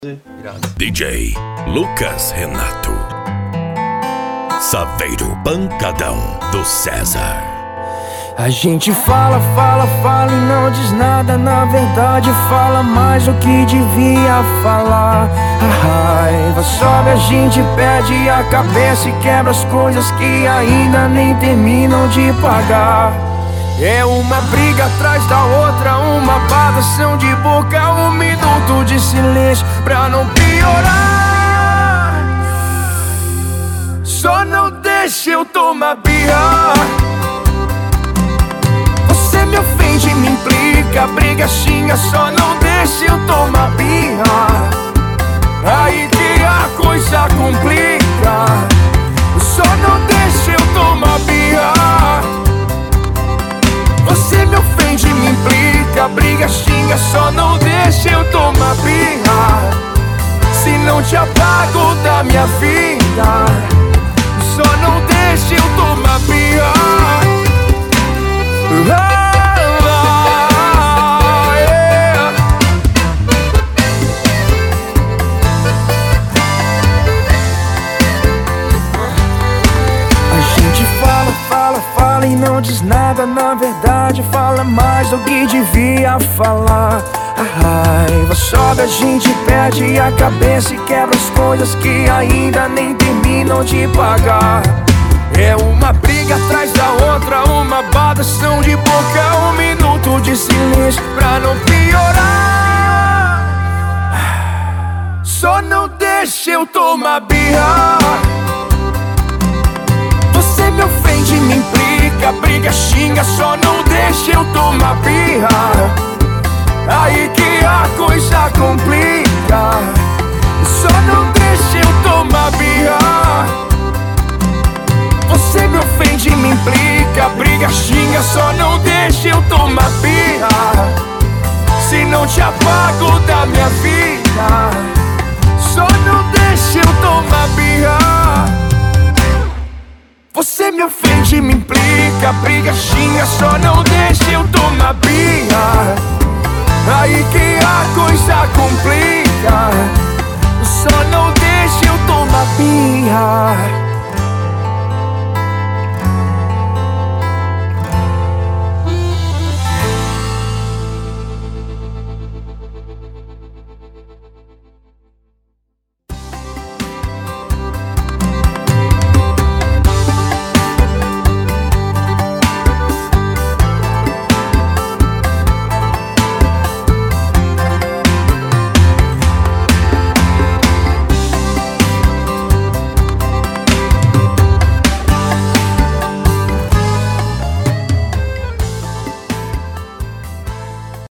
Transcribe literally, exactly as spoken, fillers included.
D J Lucas Renato, Saveiro Pancadão do César. A gente fala, fala, fala e não diz nada. Na verdade fala mais do que devia falar. A raiva sobe, a gente perde a cabeça e quebra as coisas que ainda nem terminam de pagar. É uma briga atrás da outra, uma badação de boca, um minuto de silêncio pra não piorar. Só não deixa eu tomar birra. Você me ofende, me implica, briga, xinga, só não deixa eu tomar birra. Aí que a coisa complica. Só não deixa eu tomar birra. Você me ofende, me implica, briga, xinga, só não deixa eu tomar birra. Se não te apago da minha vida, só não deixa eu tomar birra. Ah, ah, yeah. A gente fala, fala, fala e não diz nada. Na verdade fala mais do que devia falar. A raiva sobe, a gente perde a cabeça e quebra as coisas que ainda nem terminam de pagar. É uma briga atrás da outra, uma badação de boca, um minuto de silêncio pra não piorar. Só não deixa eu tomar birra. Você me ofende, me implica, briga, xinga, só não deixa eu tomar birra. Aí que a coisa complica.